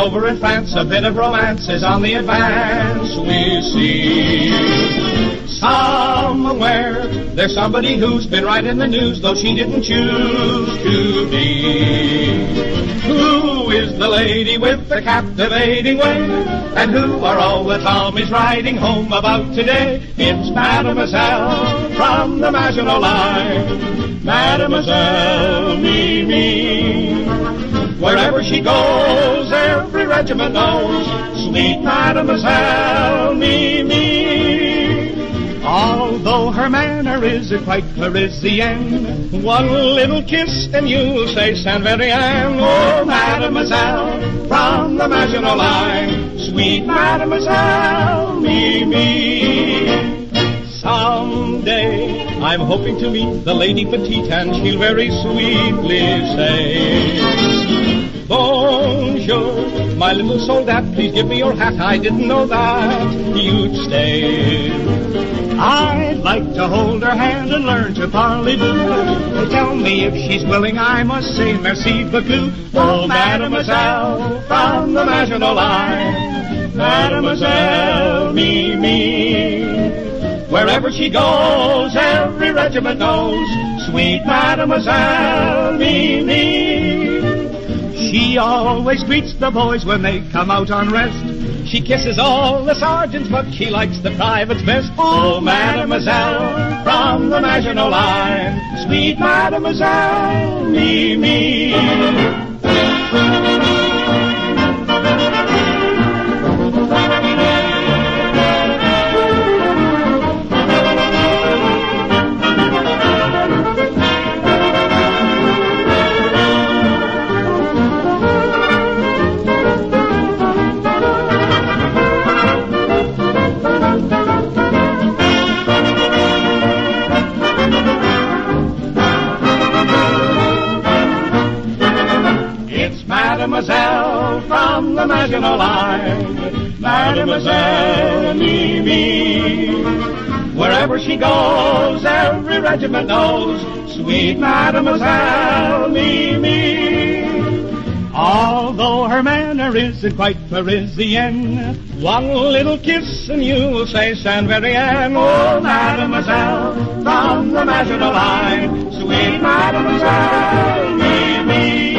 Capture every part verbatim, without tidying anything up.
over in France, a bit of romance is on the advance, we see. Somewhere, there's somebody who's been right in the news, though she didn't choose to be. Who is the lady with the captivating way? And who are all the Tommies riding home about today? It's Mademoiselle from the Maginot Line, Mademoiselle Mimi. Wherever she goes, every regiment knows sweet Mademoiselle Mimi. Although her manner isn't quite Parisienne, one little kiss and you'll say Saint Verian. Oh, Mademoiselle from the Maginot Line, sweet Mademoiselle Mimi. Someday I'm hoping to meet the Lady Petite, and she'll very sweetly say, Bonjour, my little soldat, please give me your hat. I didn't know that you'd stay. I'd like to hold her hand and learn to parlez-vous. Tell me if she's willing, I must say merci beaucoup. Oh, Mademoiselle from the Maginot Line, Mademoiselle Mimi. Wherever she goes, every regiment knows sweet Mademoiselle Mimi. She always greets the boys when they come out on rest. She kisses all the sergeants, but she likes the privates best. Oh, Mademoiselle from the Maginot Line, sweet Mademoiselle Mimi. Mademoiselle from the Maginot Line, Mademoiselle Mimi. Wherever she goes, every regiment knows sweet Mademoiselle Mimi. Although her manner isn't quite Parisienne, one little kiss and you'll say Saint Verian. Oh, Mademoiselle from the Maginot Line, sweet Mademoiselle Mimi.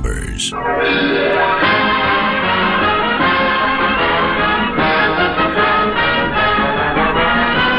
numbers.